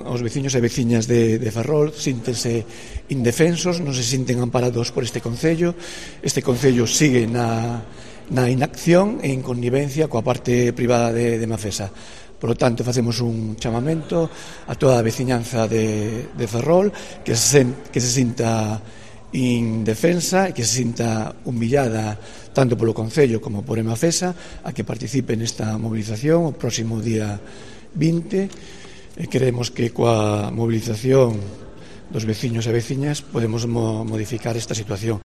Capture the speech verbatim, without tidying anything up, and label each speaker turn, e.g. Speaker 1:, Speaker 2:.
Speaker 1: os veciños e veciñas de, de Ferrol síntense indefensos, non se sinten amparados por este Concello. Este Concello sigue na, na inacción e en connivencia coa parte privada de, de Mafesa. Por lo tanto, facemos un chamamento a toda a veciñanza de, de Ferrol que se, que se sinta indefensa e que se sinta humillada tanto polo Concello como por Emafesa a que participe nesta movilización o próximo día vinte. E queremos que coa movilización dos veciños e veciñas podemos mo modificar esta situación.